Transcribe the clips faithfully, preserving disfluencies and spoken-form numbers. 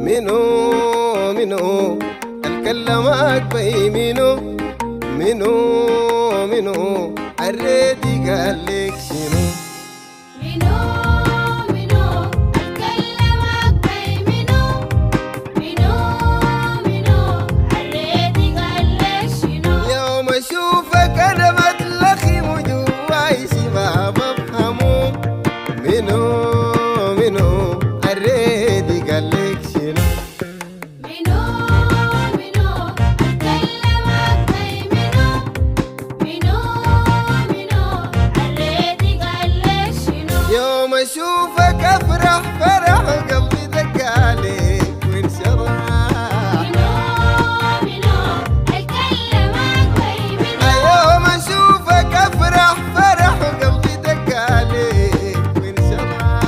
منو منو الكلمات بي منو منو منو الريدي قال لك شنو منو منو الكلمات بي منو منو منو الريدي قال لك شنو يوم اشوفك انا بتلخم جواي شي ما بفهمه منو منو الريدي قال لك شنو منو منو الكلمات بي منو منو منو الريدي قال لك شنو يوم اشوفك افرح فرح قلبي دقالك وانشرح منو منو الكلمات بي منو يوم اشوفك افرح فرح قلبي دقالك وانشرح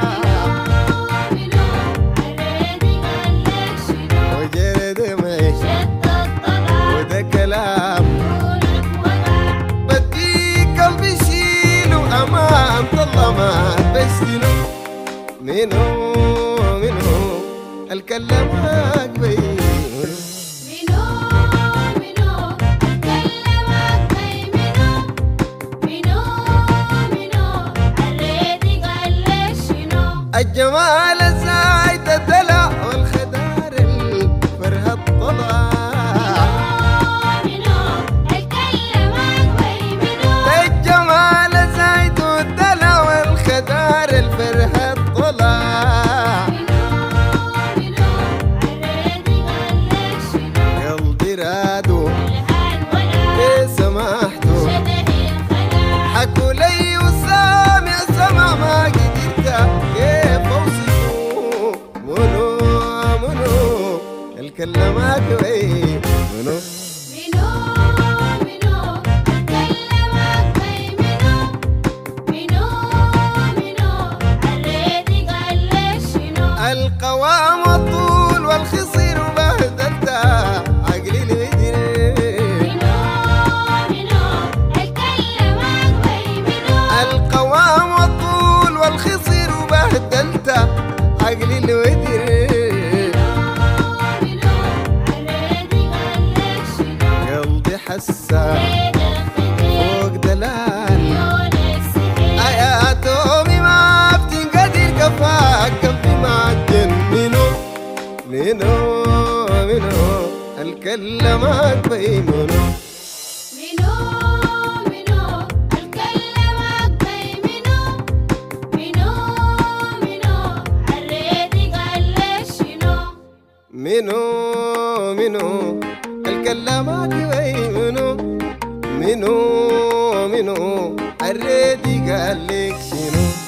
منو الريدي قال لك شنو وجرد ماشي شد الطبع وده كلام قولك وقع بديك قلبي شيله امان طلع ما بسنه منو منو الكلمات بينه منو منو الكلمات بي منو منو منو الريدي قال لك شنو الجمال الزايد الدلع والخدار الفرهة الطلع منو الكلمات بي منو الجمال زايد الدلع والخدار الفرهة الطلع منو الريدي قال لك شنو قلبي رادو الآن ولا ليه سمحتو شدني الخلاع حكوا لي وسامع سمع ما قدرت كيف اوصفه منو منو الكلمات وي منو منو منو الكلمات بي منو منو منو الريدي قال لك شنو القوام والطول والخصير وبهدلتها عقلي الهدر منو منو الكلمات بي منو القوام والطول والخصير وبهدلتها عقلي الهدر منو الريدي قال لك شنو قلبي حسا بين الخدير فوق دلال عيون السحر آياتهم ما بتنقدر كفاك قلبي معجن منو منو منو الكلمات بي منو منو منو الكلمات بي منو منو منو الريدي قال لك شنو منو منو الكلمات بي منو منو منو الريدي قال لك شنو